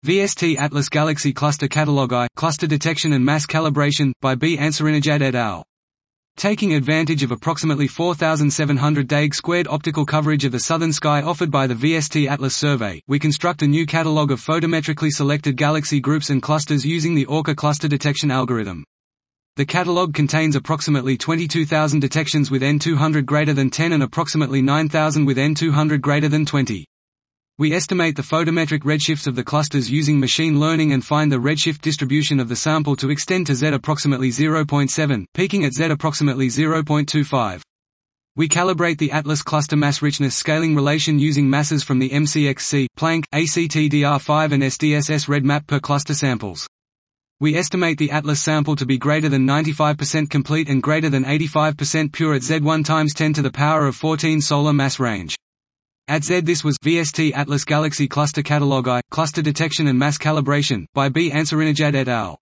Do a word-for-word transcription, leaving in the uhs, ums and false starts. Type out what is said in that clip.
V S T Atlas Galaxy Cluster Catalog I, Cluster Detection and Mass Calibration, by B. Ansarinejad et al. Taking advantage of approximately four thousand seven hundred dag-squared optical coverage of the southern sky offered by the V S T Atlas survey, we construct a new catalog of photometrically selected galaxy groups and clusters using the ORCA cluster detection algorithm. The catalog contains approximately twenty-two thousand detections with N two hundred greater than ten and approximately nine thousand with N two hundred greater than twenty. We estimate the photometric redshifts of the clusters using machine learning and find the redshift distribution of the sample to extend to Z approximately zero point seven, peaking at Z approximately zero point two five. We calibrate the Atlas cluster mass richness scaling relation using masses from the M C X C, Planck, A C T D R five and S D S S RedMap per cluster samples. We estimate the Atlas sample to be greater than ninety-five percent complete and greater than eighty-five percent pure at Z one times ten to the power of fourteen solar mass range. At Z this was V S T Atlas Galaxy Cluster Catalog I, Cluster Detection and Mass Calibration, by B. Ansarinejad et al.